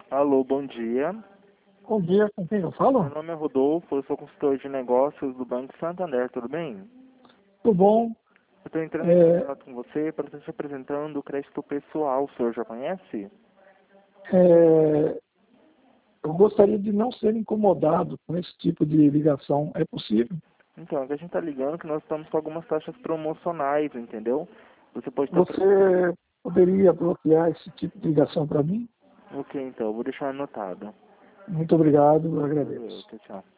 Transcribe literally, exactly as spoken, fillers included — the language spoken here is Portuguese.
Alô, bom dia. Bom dia, com quem eu Meu falo? nome é Rodolfo, eu sou consultor de negócios do Banco Santander, tudo bem? Tudo bom? Eu estou entrando em É, contato com você para estar te apresentando o crédito pessoal, o senhor já conhece? é, eu gostaria de não ser incomodado com esse tipo de ligação. É possível? Então, é que a gente está ligando é que nós estamos com algumas taxas promocionais, entendeu? Você pode estar... pre- Você poderia bloquear esse tipo de ligação para mim? Ok, então, eu vou deixar anotado. Muito obrigado, eu Valeu, agradeço. tchau, tchau.